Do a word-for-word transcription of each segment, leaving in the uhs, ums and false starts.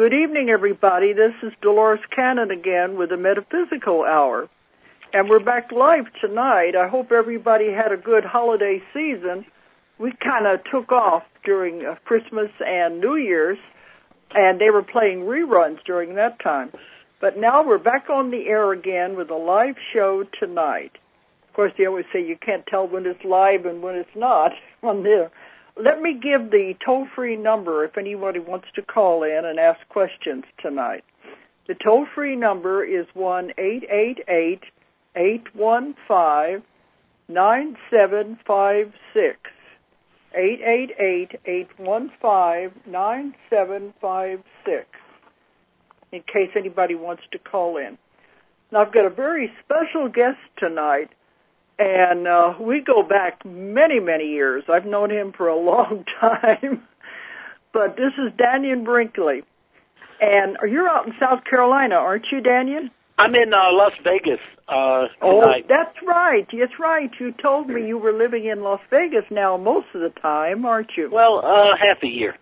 Good evening, everybody. This is Dolores Cannon again with the Metaphysical Hour. And we're back live tonight. I hope everybody had a good holiday season. We kind of took off during uh, Christmas and New Year's, and they were playing reruns during that time. But now we're back on the air again with a live show tonight. Of course, they always say you can't tell when it's live and when it's not on there. Let me give the toll-free number if anybody wants to call in and ask questions tonight. The toll-free number is one eight eight eight, eight one five, nine seven five six. eight eight eight, eight one five, nine seven five six, in case anybody wants to call in. Now, I've got a very special guest tonight. And uh, we go back many, many years. I've known him for a long time. But this is Dannion Brinkley. And you're out in South Carolina, aren't you, Dannion? I'm in uh, Las Vegas uh, tonight. Oh, that's right. That's right. You told me you were living in Las Vegas now most of the time, aren't you? Well, uh, half a year.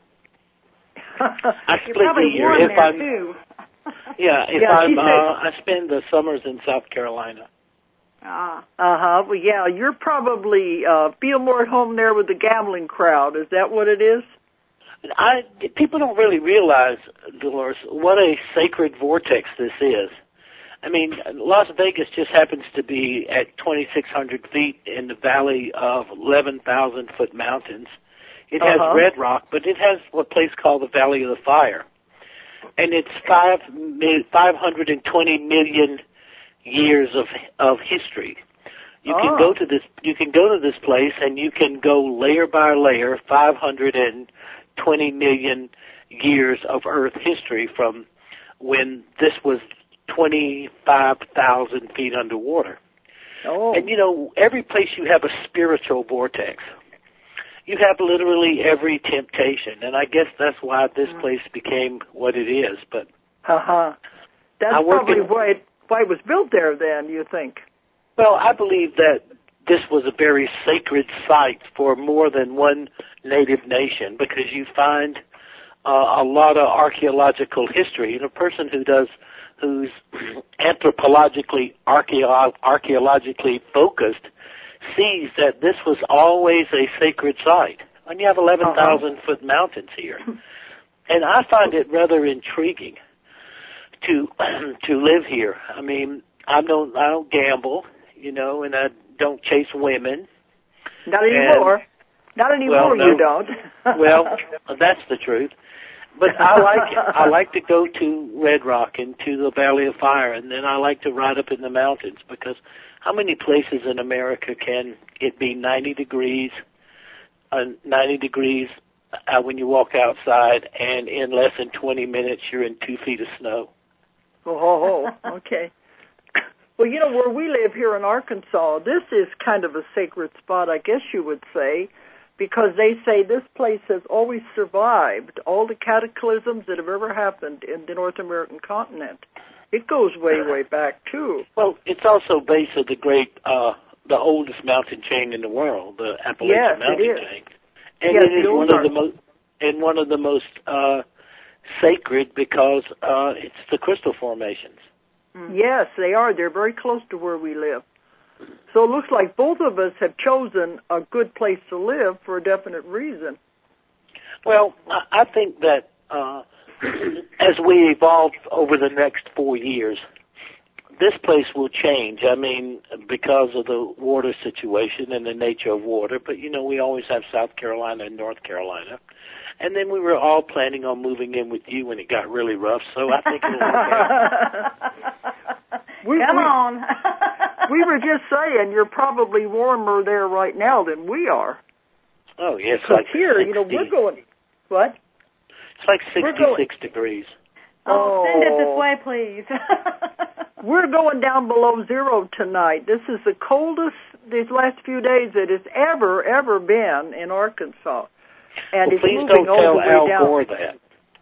I split the year. If there I'm, too. yeah, if yeah, I'm, uh, I spend the summers in South Carolina. Ah. Uh-huh. Well, yeah, you're probably uh, feel more at home there with the gambling crowd. Is that what it is? I, people don't really realize, Dolores, what a sacred vortex this is. I mean, Las Vegas just happens to be at twenty-six hundred feet in the valley of eleven thousand foot mountains. It has uh-huh. red rock, but it has a place called the Valley of the Fire. And it's five, five hundred twenty million years of of history. You oh. can go to this you can go to this place and you can go layer by layer, five hundred twenty million years of Earth history from when this was twenty-five thousand feet underwater. Oh. And you know, every place you have a spiritual vortex. You have literally every temptation, and I guess that's why this place became what it is. But uh-huh. That's probably in, why it why it was built there then, you think? Well, I believe that this was a very sacred site for more than one native nation because you find uh, a lot of archaeological history. And a person who does, who's anthropologically, archeo- archaeologically focused sees that this was always a sacred site. And you have eleven thousand uh-huh. foot mountains here. And I find it rather intriguing to to live here. I mean, I don't I don't gamble, you know, and I don't chase women. Not anymore. And, Not anymore. Well, no, you don't. Well, that's the truth. But I like it. I like to go to Red Rock and to the Valley of Fire, and then I like to ride up in the mountains because how many places in America can it be ninety degrees, uh, ninety degrees uh, when you walk outside, and in less than twenty minutes you're in two feet of snow? Oh, okay. Well, you know, where we live here in Arkansas, this is kind of a sacred spot, I guess you would say, because they say this place has always survived all the cataclysms that have ever happened in the North American continent. It goes way, way back, too. Well, it's also base of the great, uh, the oldest mountain chain in the world, the Appalachian yes, Mountain it is. Chain. And yes, it is one of the most, and one of the most, uh, sacred because uh, it's the crystal formations. Yes, they are. They're very close to where we live. So it looks like both of us have chosen a good place to live for a definite reason. Well, I think that uh, as we evolve over the next four years, this place will change. I mean, because of the water situation and the nature of water. But, you know, we always have South Carolina and North Carolina. And then we were all planning on moving in with you when it got really rough, so I think it'll work out. we, Come we, on. We were just saying you're probably warmer there right now than we are. Oh, yes. Yeah, like here, sixty. You know, we're going, what? It's like sixty-six degrees. Oh, send it this way, please. We're going down below zero tonight. This is the coldest these last few days it has ever, ever been in Arkansas. And well, it's please moving don't all tell the way Al down. Gore that.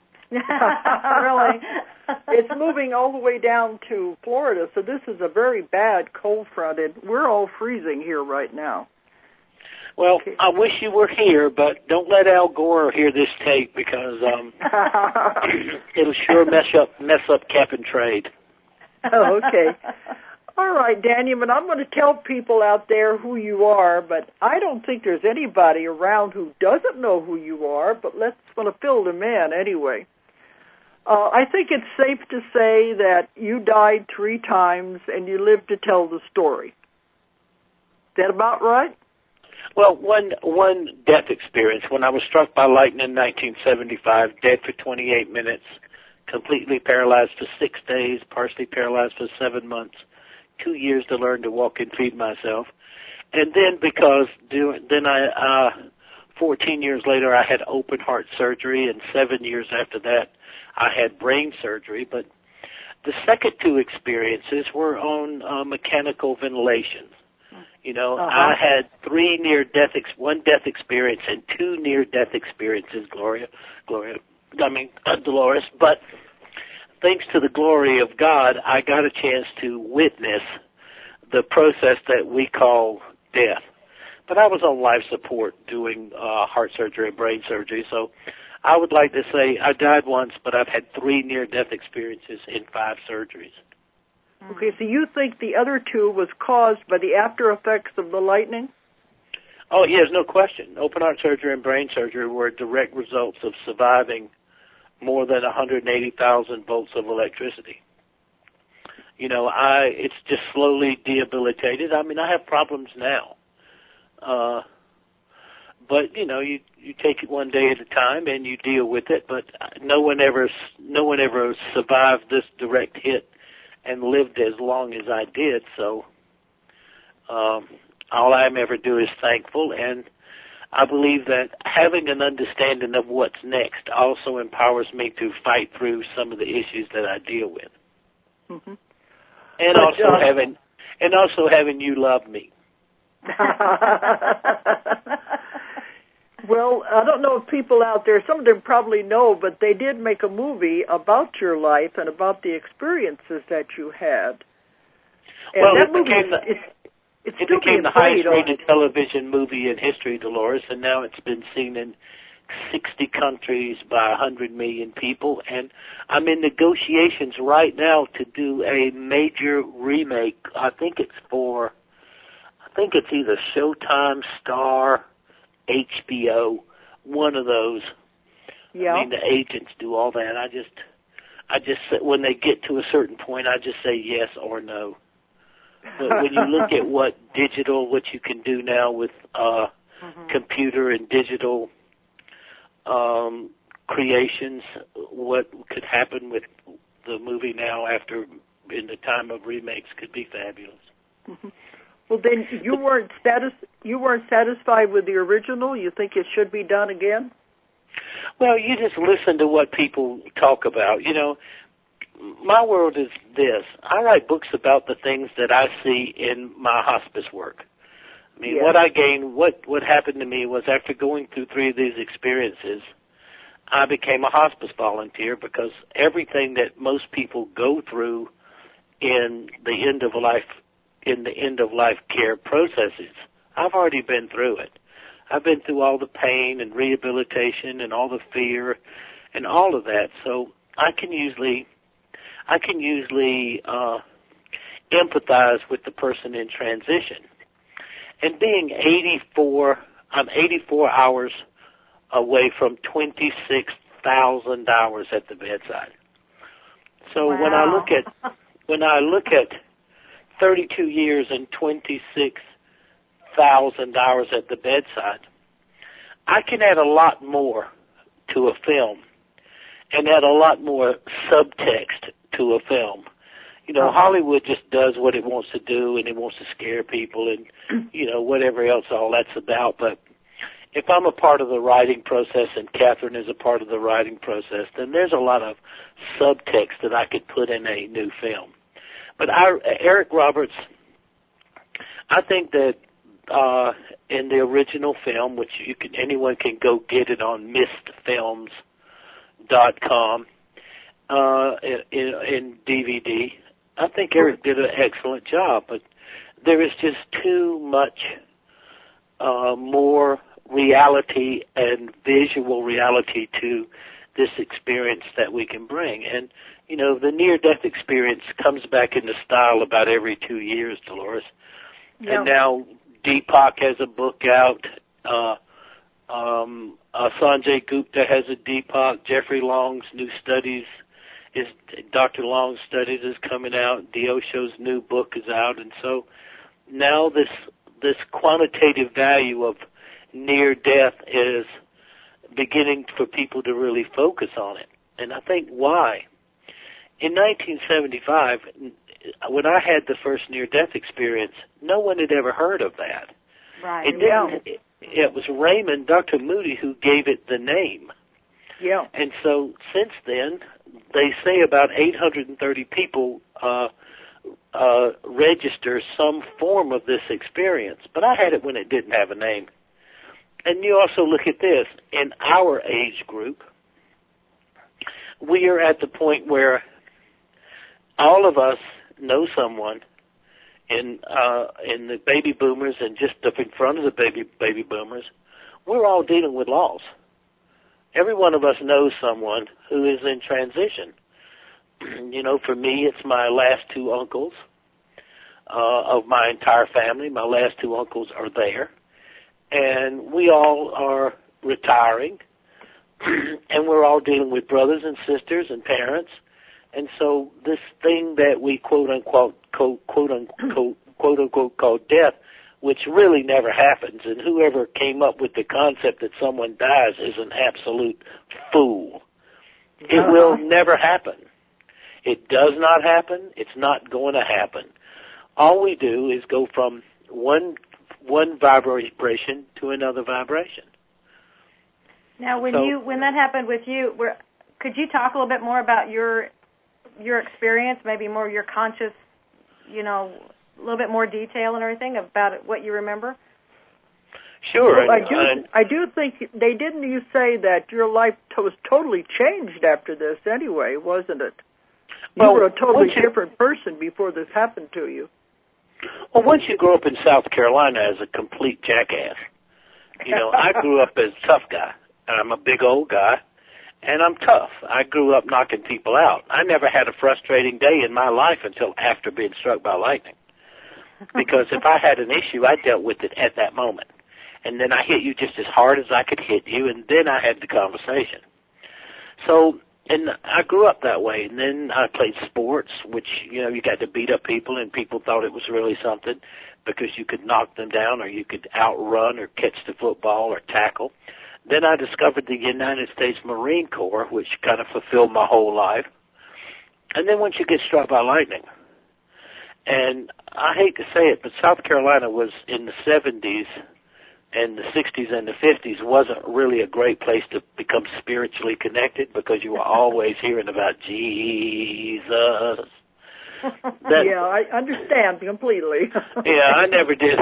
Really? It's moving all the way down to Florida, so this is a very bad cold front, and we're all freezing here right now. Well, Okay. I wish you were here, but don't let Al Gore hear this tape because um, it'll sure mess up mess up cap and trade. Oh, okay. All right, Daniel, but I'm going to tell people out there who you are, but I don't think there's anybody around who doesn't know who you are, but let's want to fill them in anyway. Uh, I think it's safe to say that you died three times and you lived to tell the story. Is that about right? Well, one one death experience. When I was struck by lightning in nineteen seventy-five, dead for twenty-eight minutes, completely paralyzed for six days, partially paralyzed for seven months, two years to learn to walk and feed myself. And then because do, then I, uh, fourteen years later, I had open heart surgery, and seven years after that, I had brain surgery. But the second two experiences were on uh, mechanical ventilation. You know, uh-huh. I had three near-death, ex- one death experience and two near-death experiences, Gloria, Gloria, I mean, uh, Dolores. But thanks to the glory of God, I got a chance to witness the process that we call death. But I was on life support doing uh, heart surgery and brain surgery, so I would like to say I died once, but I've had three near-death experiences in five surgeries. Okay, so you think the other two was caused by the after effects of the lightning? Oh, yes, no question. Open heart surgery and brain surgery were direct results of surviving more than one hundred eighty thousand volts of electricity. You know, I it's just slowly debilitated. I mean, I have problems now. Uh, but, you know, you, you take it one day at a time and you deal with it. But no one ever, no one ever survived this direct hit and lived as long as I did, so um, all I'm ever do is thankful, and I believe that having an understanding of what's next also empowers me to fight through some of the issues that I deal with, mm-hmm. and but, also uh, having and also having you love me. Well, I don't know if people out there, some of them probably know, but they did make a movie about your life and about the experiences that you had. And well, that it movie became the, it's, it's it still became being the played highest-rated on. television movie in history, Dolores, and now it's been seen in sixty countries by one hundred million people, and I'm in negotiations right now to do a major remake. I think it's for, I think it's either Showtime, Star, H B O, one of those. Yeah. I mean, the agents do all that. I just, I just, when they get to a certain point, I just say yes or no. But when you look at what digital, what you can do now with uh, mm-hmm. computer and digital um, creations, what could happen with the movie now after, in the time of remakes, could be fabulous. Mm-hmm. Well, then you weren't status you weren't satisfied with the original. You think it should be done again? Well, you just listen to what people talk about. You know, my world is this. I write books about the things that I see in my hospice work. I mean, yeah. what I gained, what, what happened to me was after going through three of these experiences, I became a hospice volunteer because everything that most people go through in the end of life in the end-of-life care processes, I've already been through it. I've been through all the pain and rehabilitation and all the fear and all of that. So I can usually, I can usually uh, empathize with the person in transition. And being eighty-four, I'm eighty-four hours away from twenty-six thousand hours at the bedside. So wow. when I look at when I look at thirty-two years and twenty-six thousand hours at the bedside, I can add a lot more to a film and add a lot more subtext to a film. You know, uh-huh. Hollywood just does what it wants to do, and it wants to scare people and, you know, whatever else all that's about. But if I'm a part of the writing process and Catherine is a part of the writing process, then there's a lot of subtext that I could put in a new film. But our, Eric Roberts, I think that uh, in the original film, which you can, anyone can go get it on mist films dot com uh, in, in D V D, I think Eric did an excellent job. But there is just too much uh, more reality and visual reality to this experience that we can bring. And, you know, the near-death experience comes back into style about every two years, Dolores. Yep. And now Deepak has a book out. Uh, um, uh, Sanjay Gupta has a Deepak. Jeffrey Long's new studies is Doctor Long's studies is coming out. Deosho's new book is out, and so now this this quantitative value of near death is beginning for people to really focus on it. And I think why? In nineteen seventy-five, when I had the first near-death experience, no one had ever heard of that. Right. It didn't. It, it was Raymond, Doctor Moody, who gave it the name. Yeah. And so since then, they say about eight hundred thirty people uh, uh, register some form of this experience. But I had it when it didn't have a name. And you also look at this. In our age group, we are at the point where all of us know someone in uh, in the baby boomers and just up in front of the baby baby boomers. We're all dealing with loss. Every one of us knows someone who is in transition. You know, for me, it's my last two uncles uh, of my entire family. My last two uncles are there. And we all are retiring. And we're all dealing with brothers and sisters and parents. And so this thing that we quote-unquote, quote, quote-unquote, quote-unquote call death, which really never happens, and whoever came up with the concept that someone dies is an absolute fool. It uh-huh. will never happen. It does not happen. It's not going to happen. All we do is go from one one vibration to another vibration. Now, when so, you when that happened with you, were, could you talk a little bit more about your your experience, maybe more your conscious, you know, a little bit more detail and everything about it, what you remember? Sure. Well, I do. I do think they didn't. You say that your life was totally changed after this, anyway, wasn't it? You well, were a totally you, different person before this happened to you. Well, once you grow up in South Carolina as a complete jackass, you know, I grew up as a tough guy. I'm a big old guy, and I'm tough. I grew up knocking people out. I never had a frustrating day in my life until after being struck by lightning. Because if I had an issue, I dealt with it at that moment. And then I hit you just as hard as I could hit you, and then I had the conversation. So, and I grew up that way. And then I played sports, which, you know, you got to beat up people, and people thought it was really something because you could knock them down or you could outrun or catch the football or tackle. Then I discovered the United States Marine Corps, which kind of fulfilled my whole life. And then once you get struck by lightning, and I hate to say it, but South Carolina was in the seventies and the sixties and the fifties wasn't really a great place to become spiritually connected because you were always hearing about Jesus. That, yeah, I understand completely. yeah, I never did.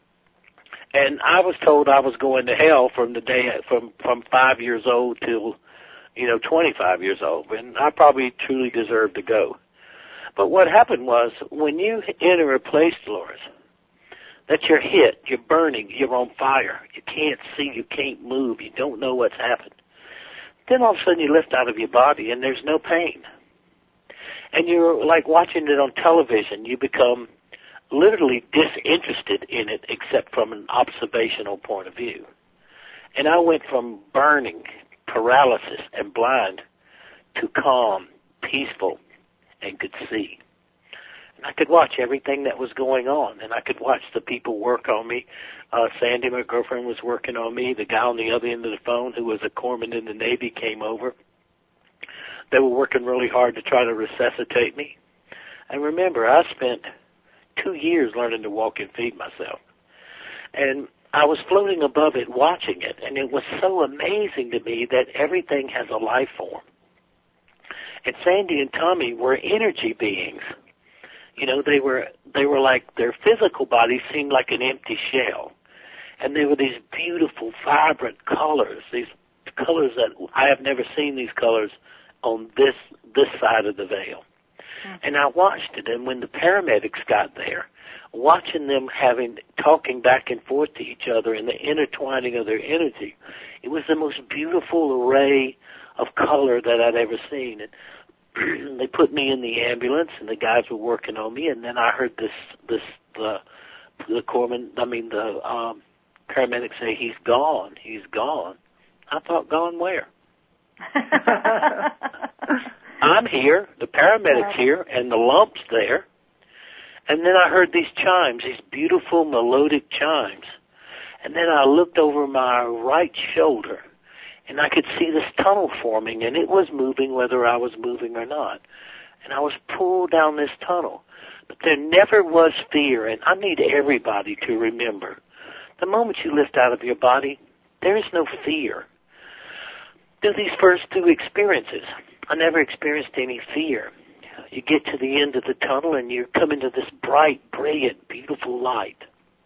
And I was told I was going to hell from the day from from five years old till, you know, twenty-five years old, and I probably truly deserved to go. But what happened was, when you enter a place, Dolores, that you're hit, you're burning, you're on fire, you can't see, you can't move, you don't know what's happened. Then all of a sudden you lift out of your body and there's no pain. And you're like watching it on television. You become literally disinterested in it except from an observational point of view. And I went from burning, paralysis, and blind to calm, peaceful, and could see. And I could watch everything that was going on, and I could watch the people work on me. Uh, Sandy, my girlfriend, was working on me. The guy on the other end of the phone, who was a corpsman in the Navy, came over. They were working really hard to try to resuscitate me. And remember, I spent two years learning to walk and feed myself. And I was floating above it watching it, and it was so amazing to me that everything has a life form. And Sandy and Tommy were energy beings. You know, they were they were like, their physical bodies seemed like an empty shell. And they were these beautiful, vibrant colors, these colors that I have never seen these colors on this this side of the veil. Mm-hmm. And I watched it, and when the paramedics got there, watching them having, talking back and forth to each other and the intertwining of their energy. It was the most beautiful array of color that I'd ever seen. And they put me in the ambulance, and the guys were working on me, and then I heard this, this, the, the corpsman, I mean, the um, paramedic say, he's gone, he's gone. I thought, gone where? I'm here, the paramedic's here, and the lump's there. And then I heard these chimes, these beautiful melodic chimes. And then I looked over my right shoulder, and I could see this tunnel forming, and it was moving whether I was moving or not. And I was pulled down this tunnel. But there never was fear, and I need everybody to remember, the moment you lift out of your body, there is no fear. Through these first two experiences, I never experienced any fear. You get to the end of the tunnel, and you come into this bright, brilliant, beautiful light.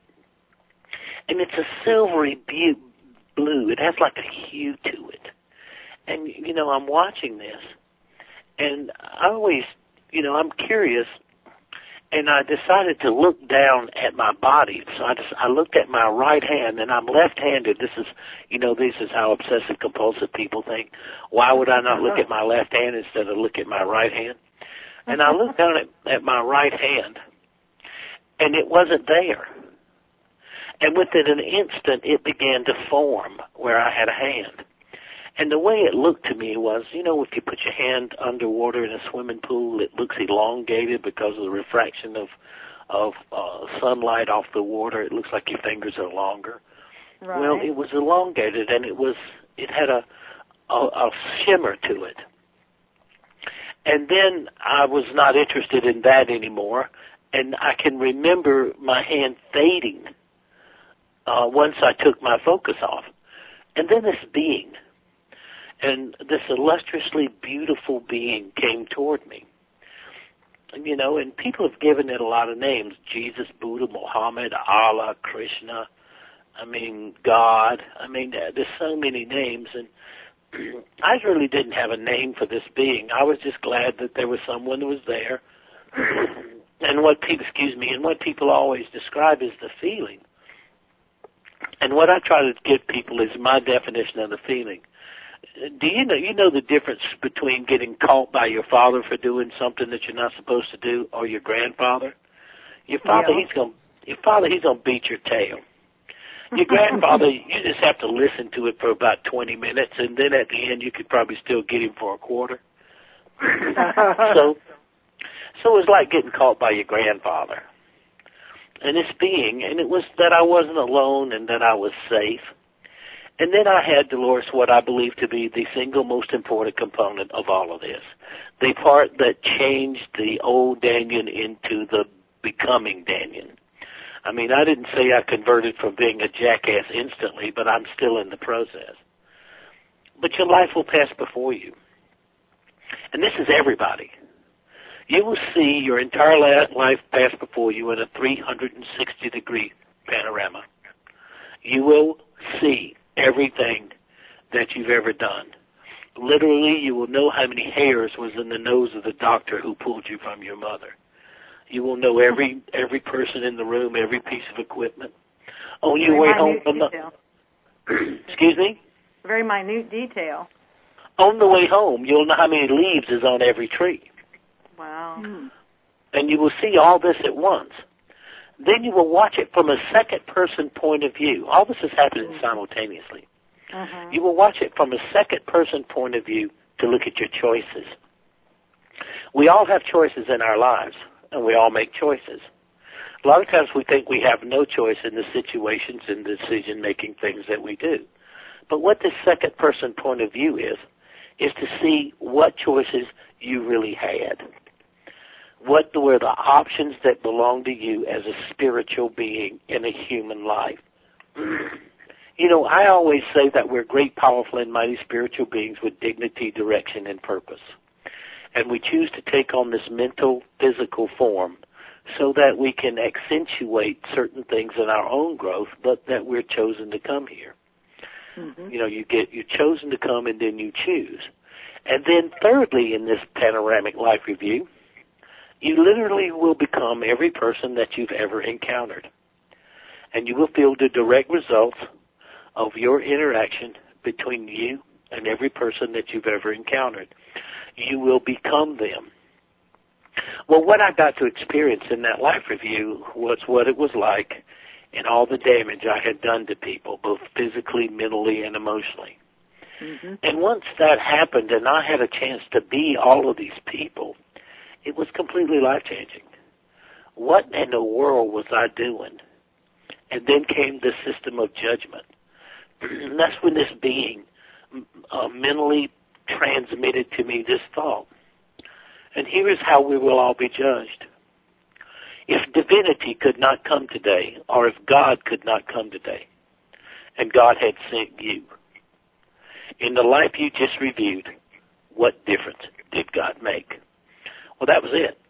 And it's a silvery blue. It has like a hue to it. And, you know, I'm watching this, and I always, you know, I'm curious, and I decided to look down at my body. So I just, I looked at my right hand, and I'm left-handed. This is, you know, this is how obsessive-compulsive people think. Why would I not look at my left hand instead of look at my right hand? And I looked down at, at my right hand, and it wasn't there. And within an instant, it began to form where I had a hand. And the way it looked to me was, you know, if you put your hand underwater in a swimming pool, it looks elongated because of the refraction of of uh, sunlight off the water. It looks like your fingers are longer. Right. Well, it was elongated, and it was it had a, a a shimmer to it. And then I was not interested in that anymore, and I can remember my hand fading uh, once I took my focus off. And then this being, and this illustriously beautiful being came toward me. And, you know, and people have given it a lot of names: Jesus, Buddha, Muhammad, Allah, Krishna, I mean, God. I mean, there's so many names, and I really didn't have a name for this being. I was just glad that there was someone who was there. And what people, excuse me, and what people always describe is the feeling. And what I try to give people is my definition of the feeling. Do you know, you know the difference between getting caught by your father for doing something that you're not supposed to do, or your grandfather? Your father, Yeah. he's going, your father, he's going to beat your tail. Your grandfather, you just have to listen to it for about twenty minutes, and then at the end you could probably still get him for a quarter. so, so it was like getting caught by your grandfather. And this being, and it was that I wasn't alone and that I was safe. And then I had, Dolores, what I believe to be the single most important component of all of this, the part that changed the old Dannion into the becoming Dannion. I mean, I didn't say I converted from being a jackass instantly, but I'm still in the process. But your life will pass before you. And this is everybody. You will see your entire life pass before you in a three hundred sixty degree panorama. You will see everything that you've ever done. Literally, you will know how many hairs was in the nose of the doctor who pulled you from your mother. You will know every every person in the room, every piece of equipment. On your way home from the excuse me? Very minute detail. On the way home, you'll know how many leaves is on every tree. Wow. Hmm. And you will see all this at once. Then you will watch it from a second person point of view. All this is happening mm-hmm. simultaneously. Mm-hmm. You will watch it from a second person point of view to look at your choices. We all have choices in our lives, and we all make choices. A lot of times we think we have no choice in the situations and decision-making things that we do. But what this second person point of view is, is to see what choices you really had. What were the options that belong to you as a spiritual being in a human life? You know, I always say that we're great, powerful, and mighty spiritual beings with dignity, direction, and purpose. And we choose to take on this mental, physical form so that we can accentuate certain things in our own growth, but that we're chosen to come here. Mm-hmm. You know, you get, you're chosen to come and then you choose. And then thirdly, in this panoramic life review, you literally will become every person that you've ever encountered. And you will feel the direct results of your interaction between you and every person that you've ever encountered. You will become them. Well, what I got to experience in that life review was what it was like and all the damage I had done to people, both physically, mentally, and emotionally. Mm-hmm. And once that happened and I had a chance to be all of these people, it was completely life-changing. What in the world was I doing? And then came the system of judgment. And that's when this being uh, mentally transmitted to me this thought. And here is how we will all be judged. If divinity could not come today, or if God could not come today, and God had sent you, in the life you just reviewed, what difference did God make? Well, that was it.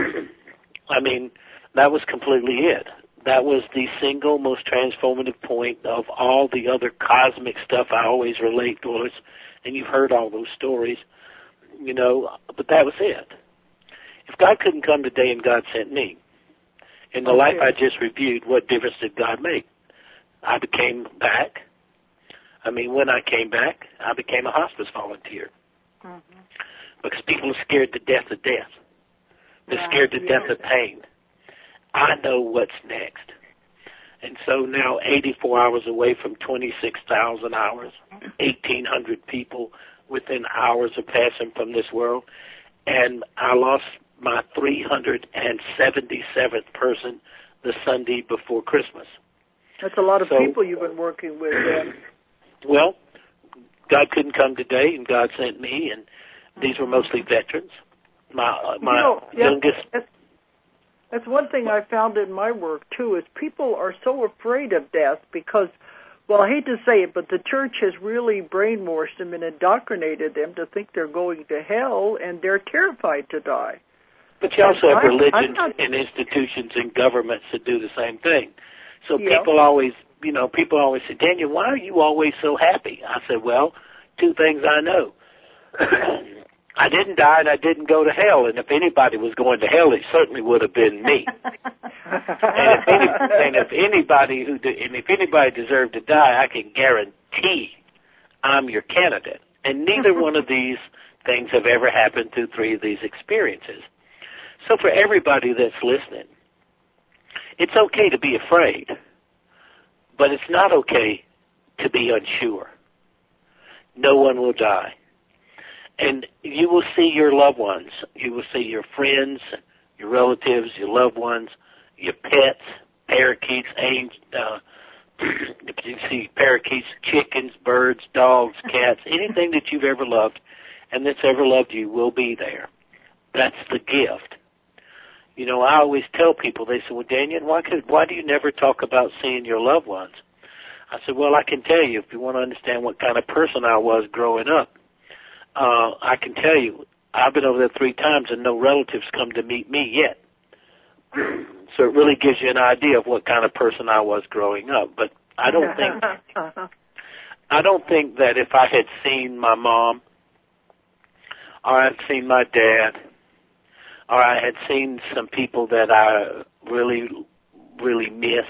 I mean, that was completely it. That was the single most transformative point of all the other cosmic stuff I always relate to us, and you've heard all those stories, you know, but that was it. If God couldn't come today and God sent me, in the okay. life I just reviewed, what difference did God make? I became back. I mean, when I came back, I became a hospice volunteer. Mm-hmm. Because people are scared to death of death. They're yeah, scared to yeah. death of pain. I know what's next. And so now eighty-four hours away from twenty-six thousand hours, eighteen hundred people within hours of passing from this world, and I lost my three hundred seventy-seventh person the Sunday before Christmas. That's a lot of so, people you've been working with then. Well, God couldn't come today, and God sent me, and these were mostly veterans. My uh, my you know, youngest... That's, that's one thing I found in my work, too, is people are so afraid of death because, well, I hate to say it, but the church has really brainwashed them and indoctrinated them to think they're going to hell, and they're terrified to die. But you also have religions and institutions and governments that do the same thing. So yeah. people always, you know, people always say, Daniel, why are you always so happy? I said, well, two things I know. I didn't die and I didn't go to hell, and if anybody was going to hell, it certainly would have been me. and, if any, and if anybody who de- and if anybody deserved to die, I can guarantee I'm your candidate. And neither one of these things have ever happened through three of these experiences. So for everybody that's listening, it's okay to be afraid, but it's not okay to be unsure. No one will die. And you will see your loved ones. You will see your friends, your relatives, your loved ones, your pets, parakeets, angels, uh, you see parakeets, chickens, birds, dogs, cats, anything that you've ever loved and that's ever loved you will be there. That's the gift. You know, I always tell people, they say, well, Daniel, why, could, why do you never talk about seeing your loved ones? I said, well, I can tell you if you want to understand what kind of person I was growing up. Uh, I can tell you, I've been over there three times and no relatives come to meet me yet. So it really gives you an idea of what kind of person I was growing up. But I don't think, I don't think that if I had seen my mom, or I'd seen my dad, or I had seen some people that I really, really miss,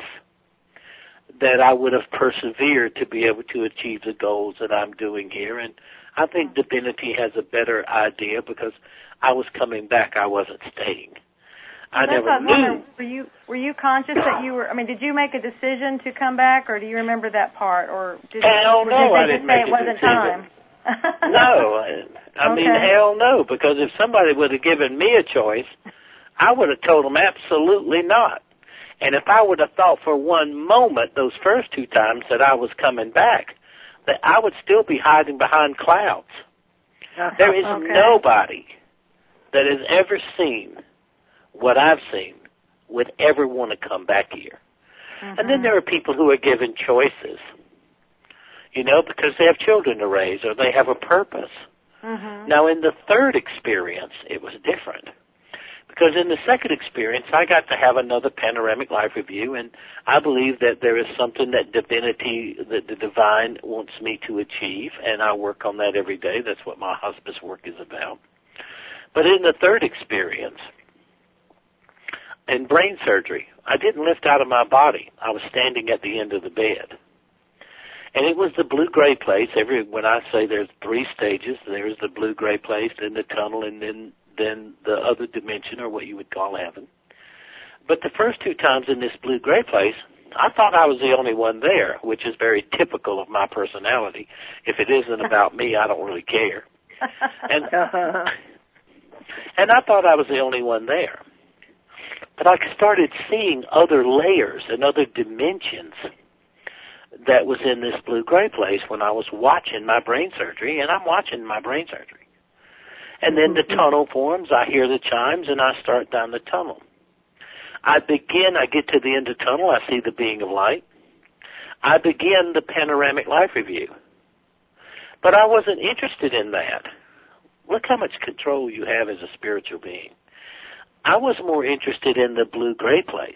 that I would have persevered to be able to achieve the goals that I'm doing here. And I think divinity has a better idea because I was coming back. I wasn't staying. I That's never knew. Were you were you conscious that you were? I mean, did you make a decision to come back, or do you remember that part, or did, hell or no, did they I just didn't say make it a wasn't decision. time? No, I okay. mean hell no, because if somebody would have given me a choice, I would have told them absolutely not. And if I would have thought for one moment those first two times that I was coming back, that I would still be hiding behind clouds. Uh-huh. There is okay. nobody that has ever seen what I've seen would ever want to come back here. Mm-hmm. And then there are people who are given choices, you know, because they have children to raise or they have a purpose. Mm-hmm. Now, in the third experience, it was different. Because in the second experience, I got to have another panoramic life review, and I believe that there is something that divinity, that the divine wants me to achieve, and I work on that every day. That's what my hospice work is about. But in the third experience, and brain surgery. I didn't lift out of my body. I was standing at the end of the bed. And it was the blue-gray place. Every when I say there's three stages, there's the blue-gray place, then the tunnel, and then, then the other dimension, or what you would call heaven. But the first two times in this blue-gray place, I thought I was the only one there, which is very typical of my personality. If it isn't about me, I don't really care. And, and I thought I was the only one there. But I started seeing other layers and other dimensions that was in this blue-gray place when I was watching my brain surgery, and I'm watching my brain surgery. And then the tunnel forms, I hear the chimes, and I start down the tunnel. I begin, I get to the end of the tunnel, I see the being of light. I begin the panoramic life review. But I wasn't interested in that. Look how much control you have as a spiritual being. I was more interested in the blue-gray place,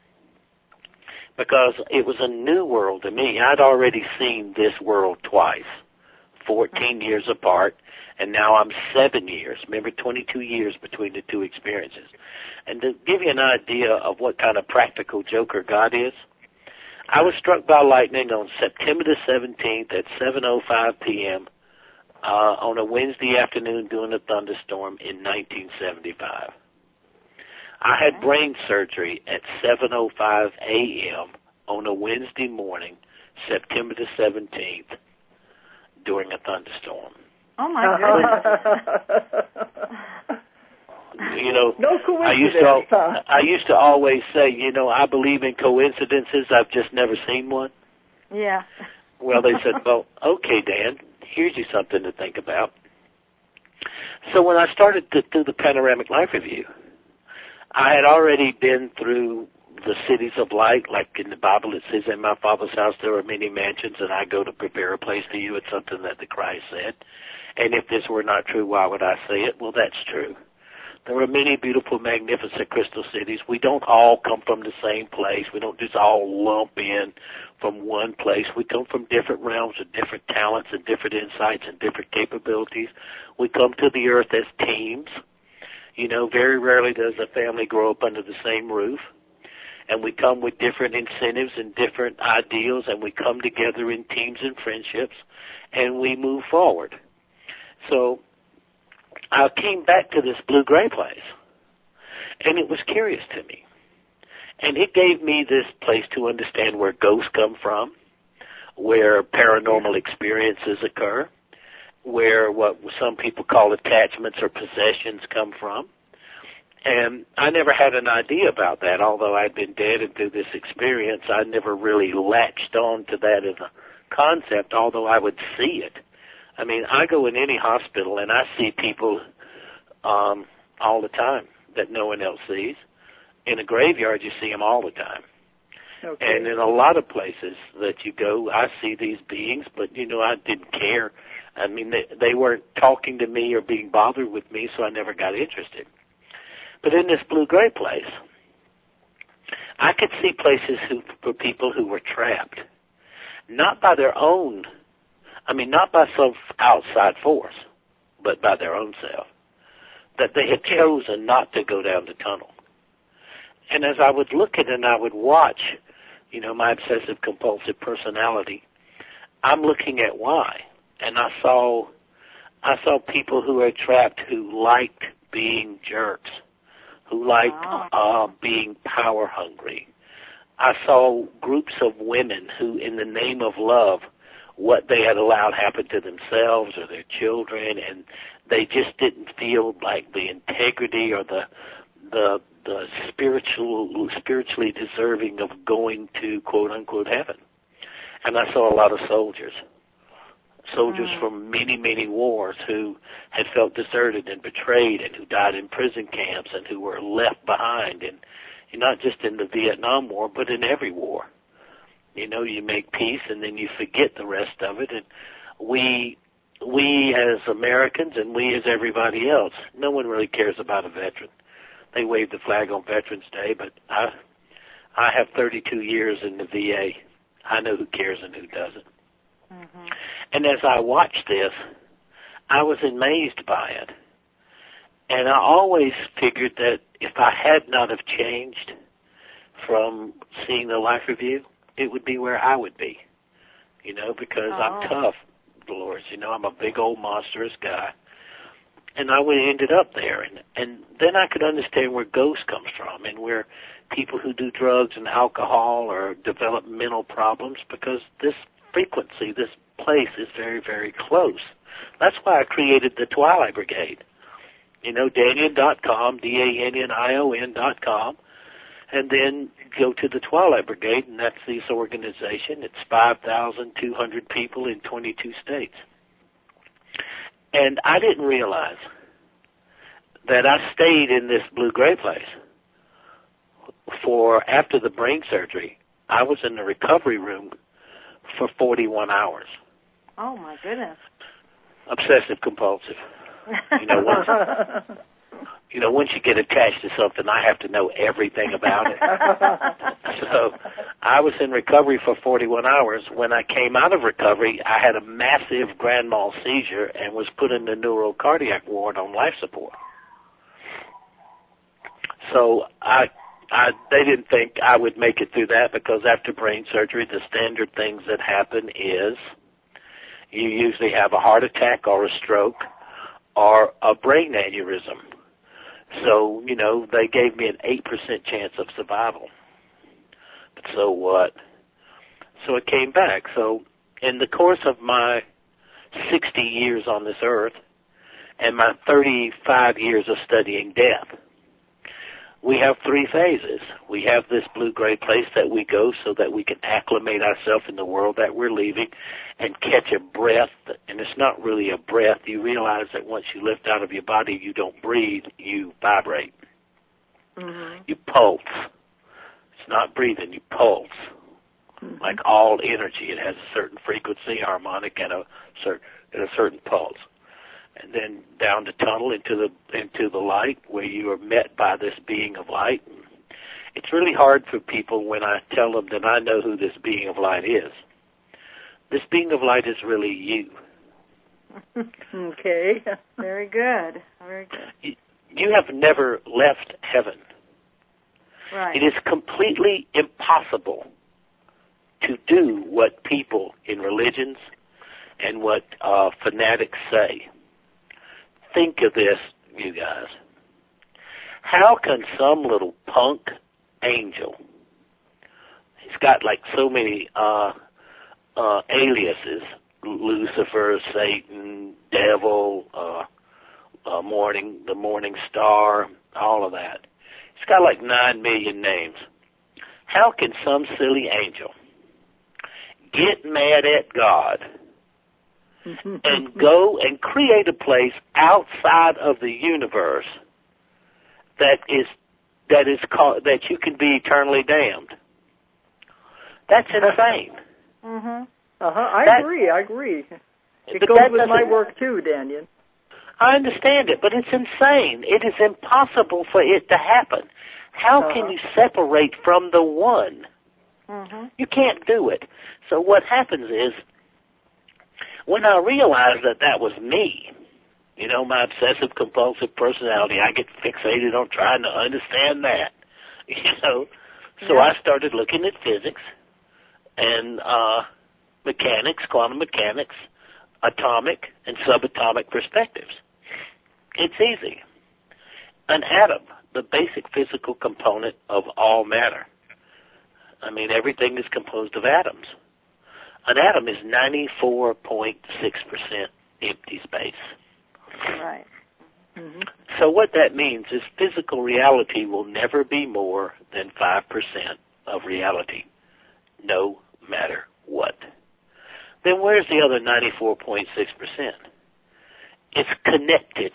because it was a new world to me. I'd already seen this world twice, fourteen years apart, and now I'm seven years. Remember, twenty-two years between the two experiences. And to give you an idea of what kind of practical joker God is, I was struck by lightning on September the seventeenth at seven oh five p.m. Uh, on a Wednesday afternoon during a thunderstorm in nineteen seventy-five. I had brain surgery at seven oh five a.m. on a Wednesday morning, September the seventeenth, during a thunderstorm. Oh, my goodness. You know, no coincidence, I used to, huh? I used to always say, you know, I believe in coincidences. I've just never seen one. Yeah. Well, they said, well, okay, Dan, here's you something to think about. So when I started to do the panoramic life review, I had already been through the cities of light, like in the Bible it says, in my Father's house there are many mansions, and I go to prepare a place for you. It's something that the Christ said. And if this were not true, why would I say it? Well, that's true. There are many beautiful, magnificent crystal cities. We don't all come from the same place. We don't just all lump in from one place. We come from different realms with different talents and different insights and different capabilities. We come to the earth as teams. You know, very rarely does a family grow up under the same roof. And we come with different incentives and different ideals, and we come together in teams and friendships, and we move forward. So I came back to this blue-gray place, and it was curious to me. And it gave me this place to understand where ghosts come from, where paranormal experiences occur, where what some people call attachments or possessions come from. And I never had an idea about that. Although I'd been dead and through this experience, I never really latched on to that as a concept, although I would see it. I mean, I go in any hospital and I see people um, all the time that no one else sees. In a graveyard, you see them all the time. Okay. And in a lot of places that you go, I see these beings, but, you know, I didn't care. I mean, they, they weren't talking to me or being bothered with me, so I never got interested. But in this blue-gray place, I could see places who, for people who were trapped, not by their own, I mean, not by some outside force, but by their own self, that they had chosen not to go down the tunnel. And as I would look at it and I would watch, you know, my obsessive-compulsive personality, I'm looking at why. And I saw, I saw people who were trapped who liked being jerks, who liked uh, being power-hungry. I saw groups of women who, in the name of love, what they had allowed happen to themselves or their children, and they just didn't feel like the integrity or the the the spiritual spiritually deserving of going to quote unquote heaven. And I saw a lot of soldiers. Soldiers mm. from many, many wars who had felt deserted and betrayed and who died in prison camps and who were left behind, and, and not just in the Vietnam War, but in every war. You know, you make peace and then you forget the rest of it. And we, we as Americans and we as everybody else, no one really cares about a veteran. They wave the flag on Veterans Day, but I, I have thirty-two years in the V A. I know who cares and who doesn't. Mm-hmm. And as I watched this, I was amazed by it. And I always figured that if I had not have changed from seeing the Life Review, it would be where I would be, you know, because oh. I'm tough, Dolores. You know, I'm a big old monstrous guy. And I would have ended up there. And, and then I could understand where ghosts comes from and where people who do drugs and alcohol or develop mental problems, because this frequency, this place is very, very close. That's why I created the Twilight Brigade. You know, Danion dot com, D A N N I O N dot com, and then go to the Twilight Brigade, and that's this organization. It's five thousand two hundred people in twenty-two states. And I didn't realize that I stayed in this blue-gray place for, after the brain surgery, I was in the recovery room for forty-one hours. Oh, my goodness. Obsessive compulsive. You know, once, you know, once you get attached to something, I have to know everything about it. So I was in recovery for forty-one hours. When I came out of recovery, I had a massive grand mal seizure and was put in the neurocardiac ward on life support. So I, I, they didn't think I would make it through that, because after brain surgery, the standard things that happen is you usually have a heart attack or a stroke or a brain aneurysm. So, you know, they gave me an eight percent chance of survival. But so what? So it came back. So in the course of my sixty years on this earth and my thirty-five years of studying death, we have three phases. We have this blue-gray place that we go so that we can acclimate ourselves in the world that we're leaving and catch a breath. And it's not really a breath. You realize that once you lift out of your body, you don't breathe, you vibrate. Mm-hmm. You pulse. It's not breathing, you pulse. Mm-hmm. Like all energy, it has a certain frequency, harmonic, and a certain, and a certain pulse. And then down the tunnel into the into the light, where you are met by this being of light. It's really hard for people when I tell them that I know who this being of light is. This being of light is really you. Okay. Very good. Very good. You, you have never left heaven. Right. It is completely impossible to do what people in religions and what uh, fanatics say. Think of this, you guys. How can some little punk angel, he's got like so many uh, uh, aliases, Lucifer, Satan, devil, uh, uh, morning, the morning star, all of that. He's got like nine million names. How can some silly angel get mad at God and go and create a place outside of the universe that is that is called, that you can be eternally damned? That's insane. Mhm. Uh huh. I that, agree. I agree. It but goes that with my work too, Daniel. I understand it, but it's insane. It is impossible for it to happen. How uh-huh. can you separate from the one? Mm-hmm. You can't do it. So what happens is, when I realized that that was me, you know, my obsessive compulsive personality, I get fixated on trying to understand that, you know. So yeah. I started looking at physics and uh, mechanics, quantum mechanics, atomic and subatomic perspectives. It's easy. An atom, the basic physical component of all matter. I mean, everything is composed of atoms. An atom is ninety-four point six percent empty space. Right. Mm-hmm. So what that means is physical reality will never be more than five percent of reality, no matter what. Then where's the other ninety-four point six percent? It's connected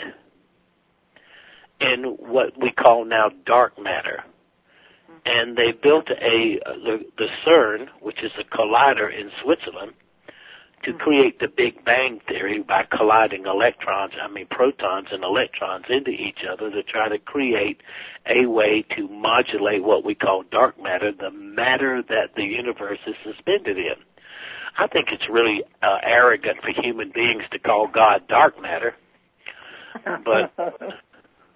in what we call now dark matter. And they built a the, the CERN, which is a collider in Switzerland, to create the Big Bang Theory by colliding electrons, I mean protons and electrons into each other to try to create a way to modulate what we call dark matter, the matter that the universe is suspended in. I think it's really uh, arrogant for human beings to call God dark matter, but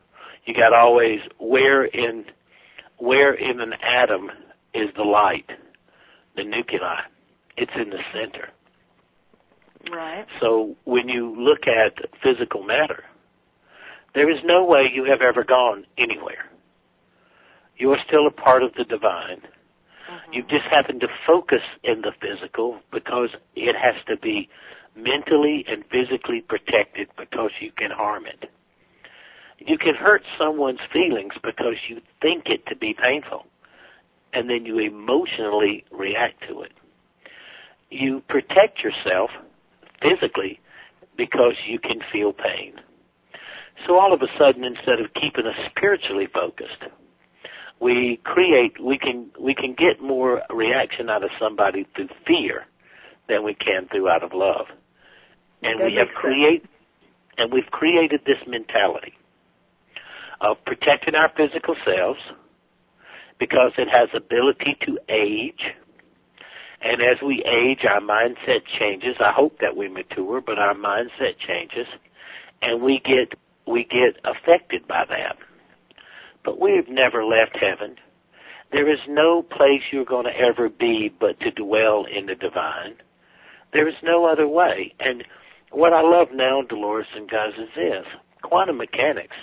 You got always where in where in an atom is the light, the nuclei. It's in the center. Right. So when you look at physical matter, there is no way you have ever gone anywhere. You are still a part of the divine. Mm-hmm. You just happen to focus in the physical because it has to be mentally and physically protected because you can harm it. You can hurt someone's feelings because you think it to be painful, and then you emotionally react to it. You protect yourself physically because you can feel pain. So all of a sudden, instead of keeping us spiritually focused, we create, we can we can get more reaction out of somebody through fear than we can through out of love. And that we have create, and we've created this mentality of protecting our physical selves because it has ability to age. And as we age, our mindset changes. I hope that we mature, but our mindset changes, and we get we get affected by that. But we've never left heaven. There is no place you're going to ever be but to dwell in the divine. There is no other way. And what I love now, Dolores and guys, is this. Quantum mechanics,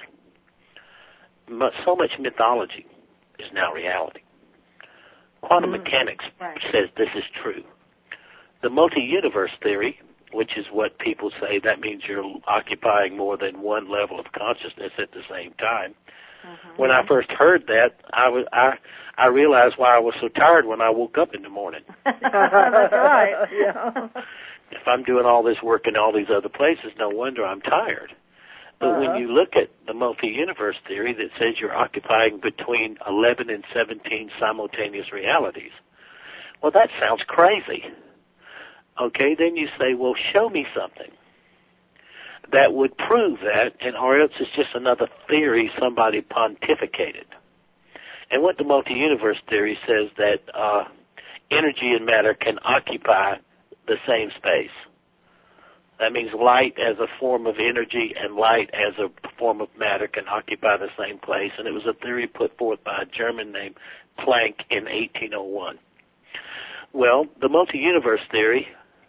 so much mythology is now reality. Quantum mm-hmm. mechanics right. says this is true. The multi-universe theory, which is what people say, that means you're occupying more than one level of consciousness at the same time. Mm-hmm. When I first heard that, I was I I realized why I was so tired when I woke up in the morning. That's right. Yeah. If I'm doing all this work in all these other places, no wonder I'm tired. But uh-huh. when you look at the multi-universe theory that says you're occupying between eleven and seventeen simultaneous realities, well, that sounds crazy. Okay, then you say, well, show me something that would prove that, and or else it's just another theory somebody pontificated. And what the multi-universe theory says that uh, energy and matter can occupy the same space. That means light as a form of energy and light as a form of matter can occupy the same place. And it was a theory put forth by a German named Planck in eighteen oh one. Well, the multi-universe theory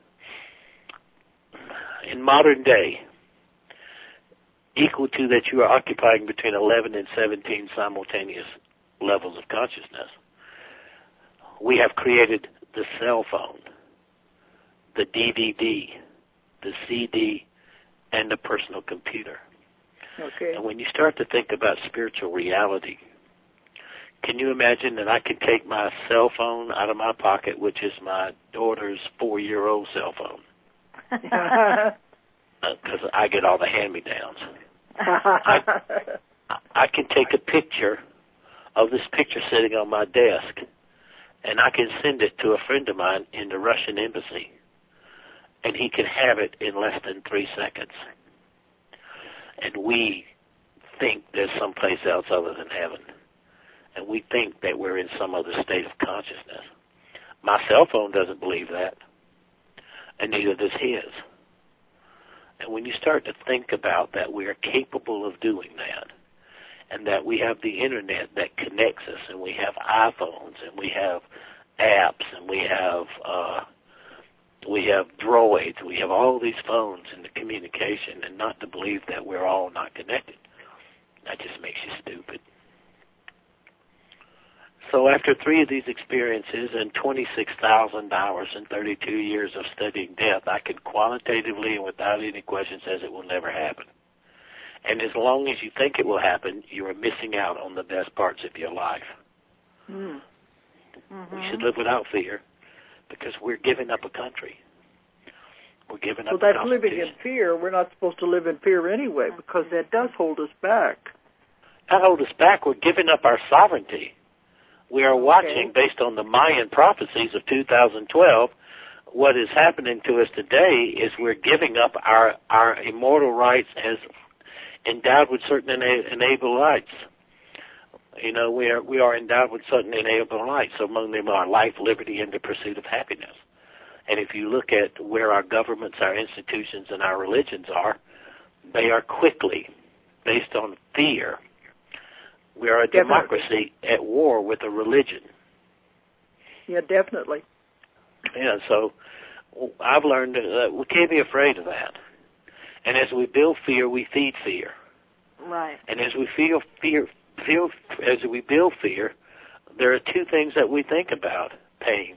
in modern day equal to that you are occupying between eleven and seventeen simultaneous levels of consciousness. We have created the cell phone, the D V D, the C D, and the personal computer. Okay. And when you start to think about spiritual reality, can you imagine that I could take my cell phone out of my pocket, which is my daughter's four-year-old cell phone, because uh, I get all the hand-me-downs. I, I can take a picture of this picture sitting on my desk, and I can send it to a friend of mine in the Russian embassy, and he can have it in less than three seconds. And we think there's someplace else other than heaven, and we think that we're in some other state of consciousness. My cell phone doesn't believe that, and neither does his. And when you start to think about that we are capable of doing that, and that we have the internet that connects us, and we have iPhones, and we have apps, and we have uh, we have droids, we have all these phones and the communication, and not to believe that we're all not connected, that just makes you stupid. So after three of these experiences and twenty-six thousand hours and thirty-two years of studying death, I can qualitatively and without any question says it will never happen. And as long as you think it will happen, you are missing out on the best parts of your life. Mm. Mm-hmm. We should live without fear because we're giving up a country. We're giving up well, a that's living in fear. We're not supposed to live in fear anyway because that does hold us back. That holds us back. We're giving up our sovereignty. We are watching, okay. based on the Mayan prophecies of two thousand twelve, what is happening to us today is we're giving up our, our immortal rights as endowed with certain ena- enable rights. You know, we are we are endowed with certain enable rights. Among them are life, liberty, and the pursuit of happiness. And if you look at where our governments, our institutions, and our religions are, they are quickly, based on fear, We are a Definitely. democracy at war with a religion. Yeah, definitely. Yeah, so I've learned that we can't be afraid of that. And as we build fear, we feed fear. Right. And as we feel fear, feel as we build fear, there are two things that we think about: pain.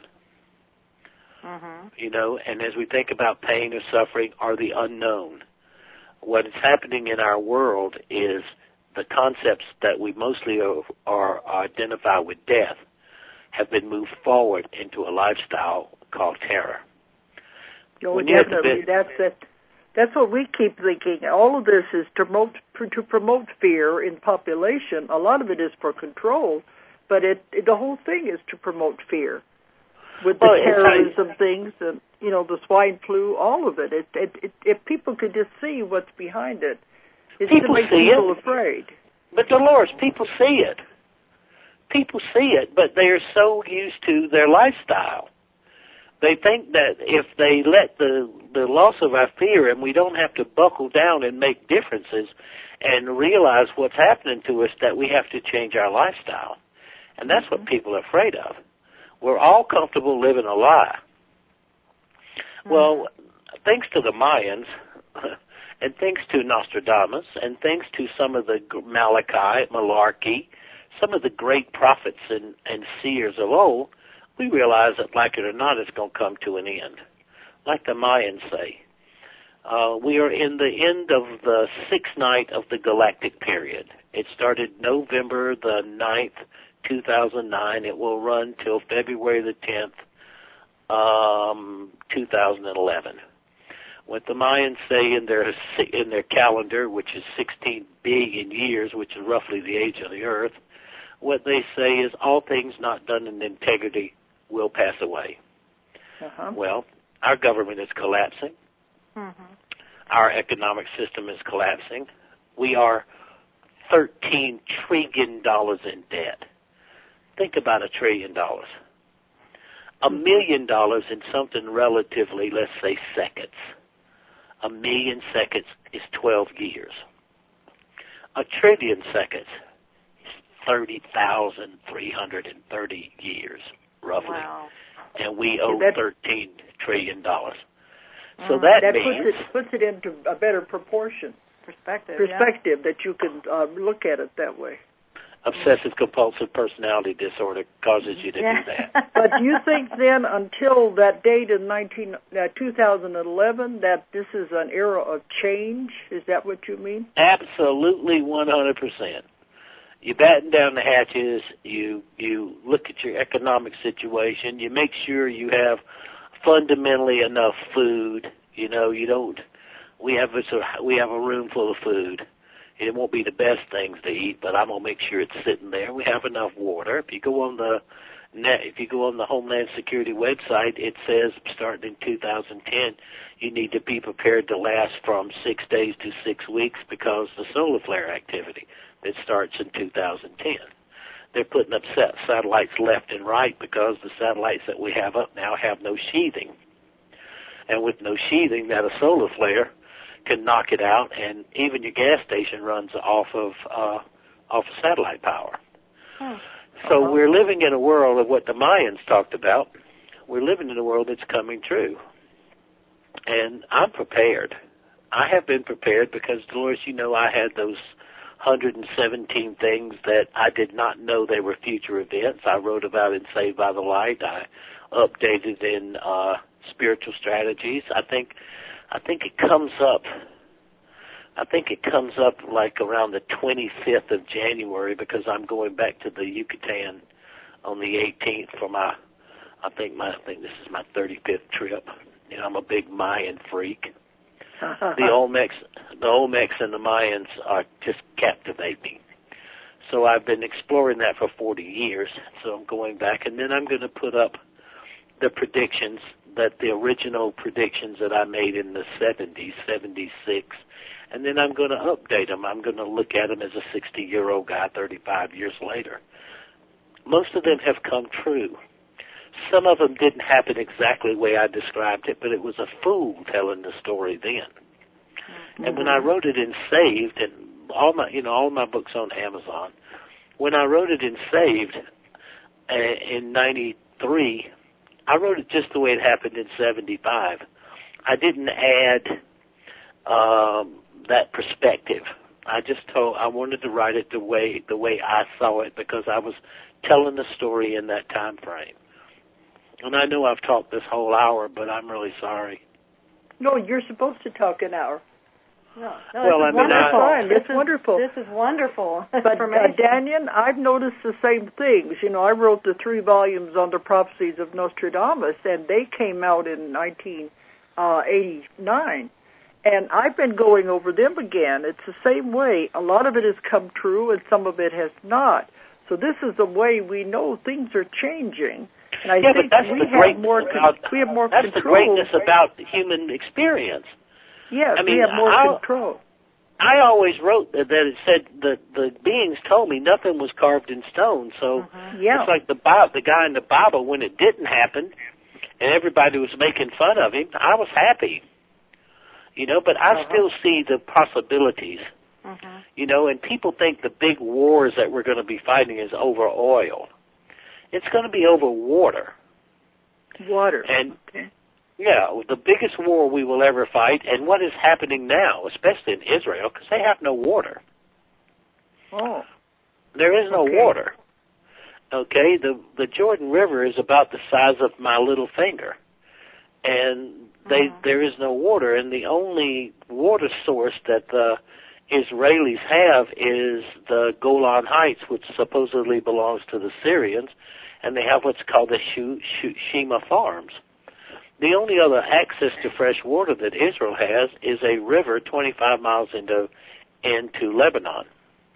Mm-hmm. You know, and as we think about pain or suffering or the unknown, what is happening in our world is the concepts that we mostly are, are identify with death have been moved forward into a lifestyle called terror. Oh, When you have to definitely. be- That's it. That's what we keep thinking. All of this is to promote to promote fear in population. A lot of it is for control, but it, it the whole thing is to promote fear with the Well, it's terrorism things and you know the swine flu, all of it. It, it, it. If people could just see what's behind it, it's People to make see people it. afraid. But Dolores, people see it. People see it, but they are so used to their lifestyle. They think that if they let the, the loss of our fear and we don't have to buckle down and make differences and realize what's happening to us, that we have to change our lifestyle. And that's what people are afraid of. We're all comfortable living a lie. Mm-hmm. Well, thanks to the Mayans, and thanks to Nostradamus, and thanks to some of the Malachi, Malarkey, some of the great prophets and, and seers of old, we realize that, like it or not, it's going to come to an end. Like the Mayans say, uh, we are in the end of the sixth night of the galactic period. It started November the ninth, two thousand nine. It will run till February the tenth, um, two thousand eleven. What the Mayans say in their in their calendar, which is sixteen billion years, which is roughly the age of the Earth, what they say is all things not done in integrity will pass away. Uh-huh. Well, our government is collapsing. Mm-hmm. Our economic system is collapsing. We are thirteen trillion dollars in debt. Think about a trillion dollars. A million dollars in something relatively, let's say, seconds. A million seconds is twelve years. A trillion seconds is thirty thousand three hundred thirty years, roughly. Wow. And we owe that, thirteen trillion dollars. Mm, so that, that means... puts it, puts it into a better proportion. Perspective. Perspective, yeah. that you can uh, look at it that way. Obsessive-compulsive personality disorder causes you to yeah. do that. But do you think then, until that date in nineteen, uh, two thousand eleven, that this is an era of change? Is that what you mean? Absolutely, one hundred percent. You batten down the hatches, you you look at your economic situation, you make sure you have fundamentally enough food. You know, you don't, we have a, we have a room full of food. It won't be the best things to eat, but I'm gonna make sure it's sitting there. We have enough water. If you go on the net, if you go on the Homeland Security website, it says starting in two thousand ten, you need to be prepared to last from six days to six weeks because the solar flare activity that starts in two thousand ten. They're putting up set satellites left and right because the satellites that we have up now have no sheathing, and with no sheathing, that a solar flare can knock it out, and even your gas station runs off of uh, off of satellite power. Hmm. So uh-huh. We're living in a world of what the Mayans talked about. We're living in a world that's coming true. And I'm prepared. I have been prepared because, Dolores, you know I had those one hundred seventeen things that I did not know they were future events. I wrote about in Saved by the Light. I updated in uh, Spiritual Strategies. I think I think it comes up I think it comes up like around the twenty-fifth of January because I'm going back to the Yucatan on the eighteenth for my I think my I think this is my thirty-fifth trip. You know, I'm a big Mayan freak. The Olmecs, the Olmecs and the Mayans are just captivate me. So I've been exploring that for forty years. So I'm going back, and then I'm going to put up the predictions that the original predictions that I made in the seventies, seventy-six, and then I'm going to update them. I'm going to look at them as a sixty-year-old guy thirty-five years later. Most of them have come true. Some of them didn't happen exactly the way I described it, but it was a fool telling the story then. Mm-hmm. And when I wrote it in Saved, and all my, you know, all my books on Amazon, when I wrote it in Saved uh, in ninety-three, I wrote it just the way it happened in seventy-five. I didn't add um, that perspective. I just told I wanted to write it the way the way I saw it because I was telling the story in that time frame. And I know I've talked this whole hour, but I'm really sorry. No, you're supposed to talk an hour. No, no, well, this I is mean, wonderful. I, This it's is, wonderful. This is wonderful. But uh, information. Daniel, I've noticed the same things. You know, I wrote the three volumes on the prophecies of Nostradamus, and they came out in nineteen eighty-nine. And I've been going over them again. It's the same way. A lot of it has come true, and some of it has not. So this is the way we know things are changing. And I yeah, think but that's we the have greatness more. about, we have more that's control. the greatness about human experience. Yes, I mean, we have more I'll, control. I always wrote that it said that the beings told me nothing was carved in stone. So Mm-hmm. yeah. it's like the Bible, the guy in the Bible, when it didn't happen, and everybody was making fun of him, I was happy. You know, but I uh-huh. still see the possibilities. Mm-hmm. You know, and people think the big wars that we're going to be fighting is over oil. It's going to be over water. Water. And okay. yeah, the biggest war we will ever fight, and what is happening now, especially in Israel, because they have no water. Oh. There is no okay. water. Okay, the the Jordan River is about the size of my little finger, and they mm-hmm. there is no water, and the only water source that the Israelis have is the Golan Heights, which supposedly belongs to the Syrians, and they have what's called the Shema Farms. The only other access to fresh water that Israel has is a river twenty-five miles into into Lebanon.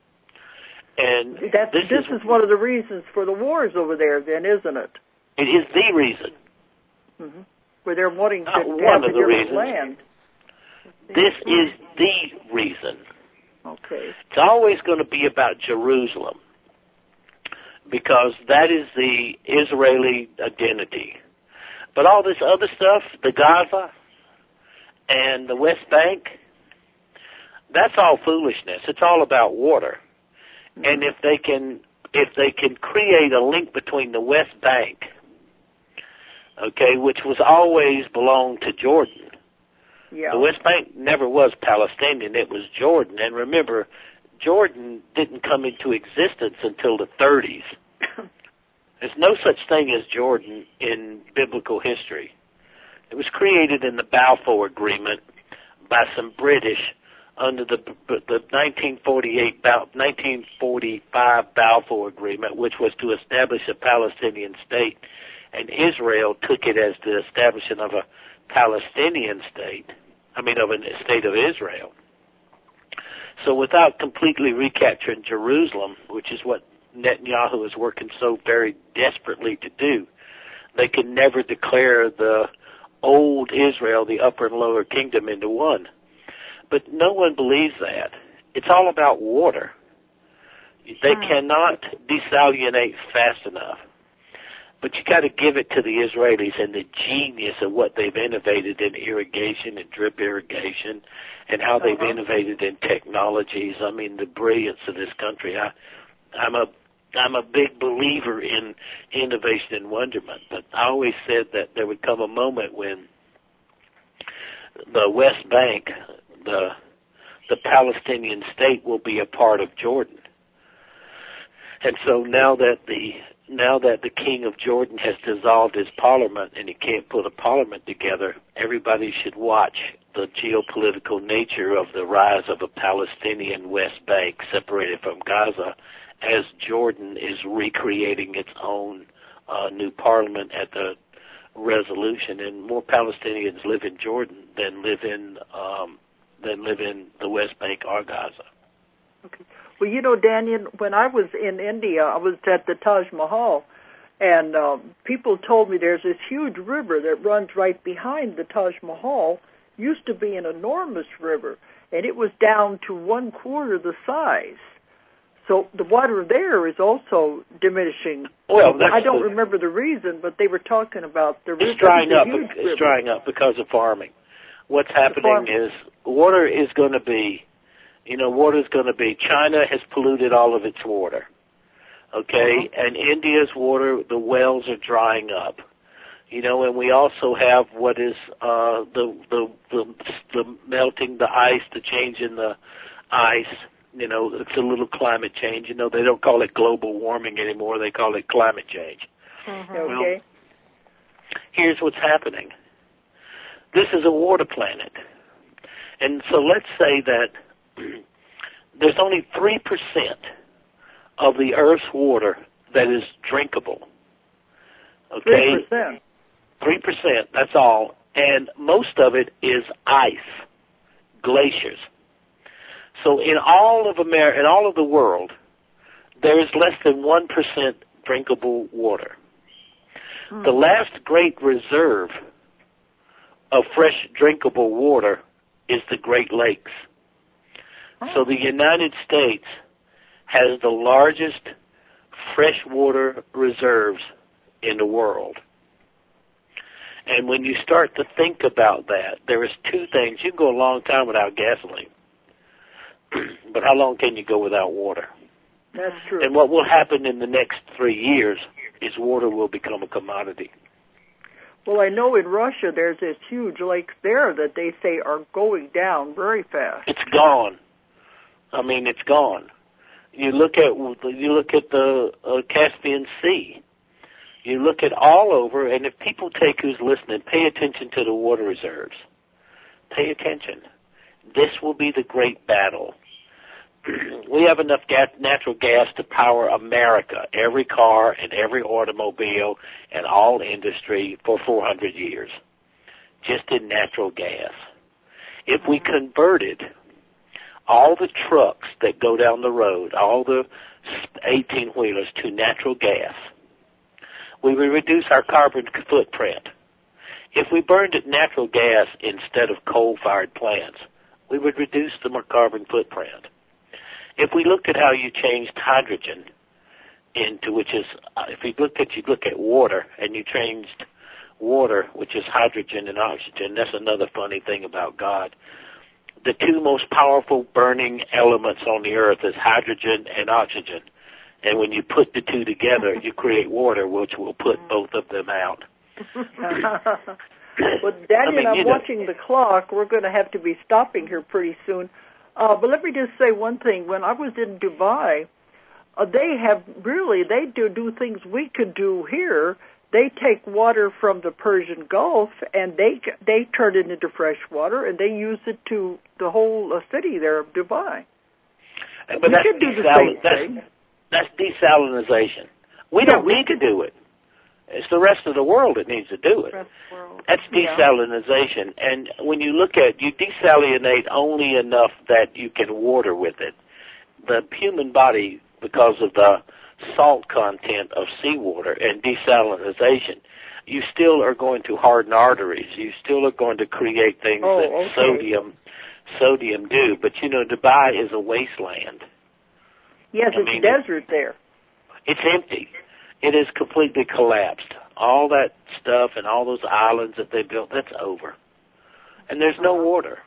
And That's, this, this is, is one of the reasons for the wars over there, then, isn't it? It is the reason. Mm-hmm. Where they're wanting to, Not to one have of a the different reasons. land. This is the reason. Okay. It's always going to be about Jerusalem because that is the Israeli identity. But all this other stuff, the Gaza and the West Bank, that's all foolishness. It's all about water. Mm-hmm. And if they can, if they can create a link between the West Bank, okay, which was always belonged to Jordan. Yeah. The West Bank never was Palestinian. It was Jordan. And remember, Jordan didn't come into existence until the thirties. There's no such thing as Jordan in biblical history. It was created in the Balfour Agreement by some British under the the nineteen forty-eight, nineteen forty-five Balfour Agreement, which was to establish a Palestinian state, and Israel took it as the establishment of a Palestinian state, I mean of a state of Israel. So without completely recapturing Jerusalem, which is what Netanyahu is working so very desperately to do, they can never declare the old Israel, the upper and lower kingdom, into one. But no one believes that. It's all about water. They cannot desalinate fast enough. But you got to give it to the Israelis and the genius of what they've innovated in irrigation and drip irrigation and how they've uh-huh. innovated in technologies. I mean, the brilliance of this country. I, I'm a I'm a big believer in innovation and wonderment, but I always said that there would come a moment when the West Bank, the the Palestinian state, will be a part of Jordan. And so now that the now that the king of Jordan has dissolved his parliament and he can't put a parliament together, everybody should watch the geopolitical nature of the rise of a Palestinian West Bank separated from Gaza as Jordan is recreating its own uh, new parliament at the resolution, and more Palestinians live in Jordan than live in um, than live in the West Bank or Gaza. Okay. Well, you know, Daniel, when I was in India, I was at the Taj Mahal, and um, people told me there's this huge river that runs right behind the Taj Mahal. Used to be an enormous river, and it was down to one quarter the size. So the water there is also diminishing. Well, that's I don't the, remember the reason, but they were talking about the river. It's drying up. It's river. drying up because of farming. What's happening is water is going to be, you know, water is going to be. China has polluted all of its water. Okay, Uh-huh. and India's water, the wells are drying up. You know, and we also have what is uh, the, the the the melting, the ice, the change in the ice. You know, it's a little climate change. You know, they don't call it global warming anymore; they call it climate change. Mm-hmm. Okay. Well, here's what's happening. This is a water planet, and so let's say that there's only three percent of the Earth's water that is drinkable. Okay? Three percent. Three percent, that's all. And most of it is ice, glaciers. So in all of America, in all of the world, there is less than one percent drinkable water. Hmm. The last great reserve of fresh drinkable water is the Great Lakes. Oh. So the United States has the largest freshwater reserves in the world. And when you start to think about that, there is two things. You can go a long time without gasoline, but how long can you go without water? That's true. And what will happen in the next three years is water will become a commodity. Well, I know in Russia there's this huge lake there that they say are going down very fast. It's gone. I mean, it's gone. You look at you look at the uh, Caspian Sea. You look at all over, and if people take who's listening, pay attention to the water reserves. Pay attention. This will be the great battle. We have enough gas, natural gas to power America, every car and every automobile and all industry for four hundred years, just in natural gas. If we converted all the trucks that go down the road, all the eighteen-wheelers to natural gas, we would reduce our carbon footprint. If we burned at natural gas instead of coal-fired plants, we would reduce the carbon footprint. If we looked at how you changed hydrogen into, which is, uh, if you look at, you look at water, and you changed water, which is hydrogen and oxygen, that's another funny thing about God. The two most powerful burning elements on the earth is hydrogen and oxygen. And when you put the two together, you create water, which will put both of them out. Well, Daddy, I mean, and I'm watching know. the clock. We're going to have to be stopping here pretty soon. Uh, but let me just say one thing. When I was in Dubai, uh, they have really, they do, do things we could do here. They take water from the Persian Gulf, and they they turn it into fresh water, and they use it to the whole uh, city there of Dubai. But we that's could do the desal- same that's, thing. That's desalinization. We yeah, don't we need could, to do it. It's the rest of the world that needs to do it. That's desalinization. Yeah. And when you look at, you desalinate only enough that you can water with it. The human body, because of the salt content of seawater and desalinization, you still are going to harden arteries. You still are going to create things oh, that okay. sodium sodium do. But, you know, Dubai is a wasteland. Yes, I it's mean, desert there. It's empty. It is completely collapsed. All that stuff and all those islands that they built, that's over. And there's no water.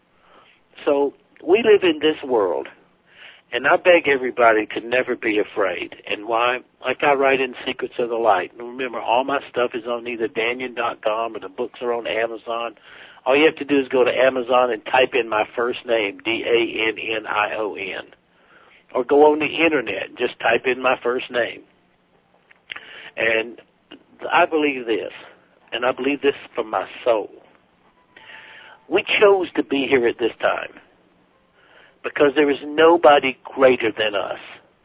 So we live in this world, and I beg everybody to never be afraid. And why? Like I write in Secrets of the Light. And remember, all my stuff is on either Dannion dot com or the books are on Amazon. All you have to do is go to Amazon and type in my first name, D A N N I O N. Or go on the Internet and just type in my first name. And I believe this, and I believe this from my soul. We chose to be here at this time because there is nobody greater than us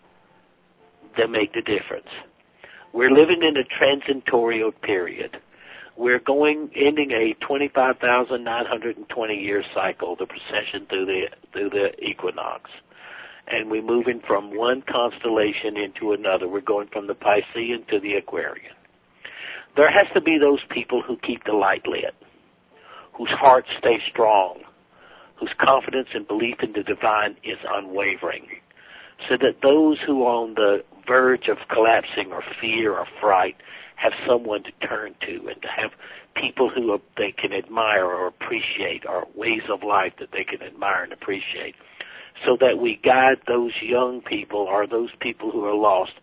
that make the difference. We're living in a transitorial period. We're going, ending a twenty-five thousand nine hundred twenty year cycle, the precession through the, through the equinox. And we're moving from one constellation into another. We're going from the Piscean to the Aquarian. There has to be those people who keep the light lit, whose hearts stay strong, whose confidence and belief in the divine is unwavering, so that those who are on the verge of collapsing or fear or fright have someone to turn to, and to have people who they can admire or appreciate, or ways of life that they can admire and appreciate, so that we guide those young people or those people who are lost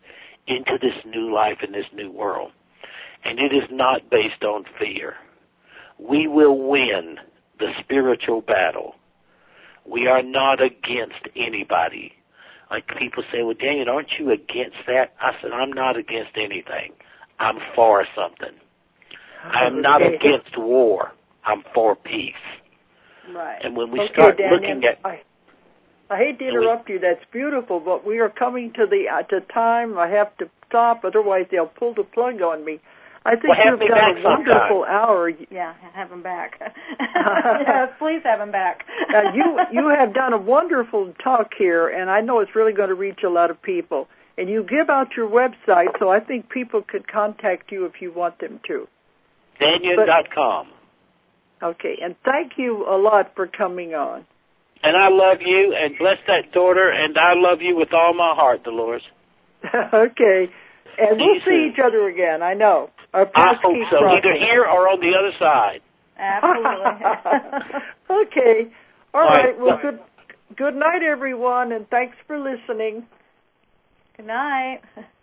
into this new life in this new world. And it is not based on fear. We will win the spiritual battle. We are not against anybody. Like people say, well, Daniel, aren't you against that? I said, I'm not against anything. I'm for something. I am not against war. I'm for peace. Right. And when we okay, start Daniel, looking at... I, I hate to interrupt we, you. That's beautiful, but we are coming to the uh, to time. I have to stop, otherwise they'll pull the plug on me. I think well, you've done a wonderful hour. Yeah, have him back. Yes, please have him back. uh, you you have done a wonderful talk here, and I know it's really going to reach a lot of people. And you give out your website, so I think people could contact you if you want them to. Daniel dot com. Okay, and thank you a lot for coming on. And I love you, and bless that daughter, and I love you with all my heart, Dolores. Okay, and see we'll see soon. each other again, I know. Our I hope so, crossing. either here or on the other side. Absolutely. Okay, all, all right. right, well, good, good night, everyone, and thanks for listening. Good night.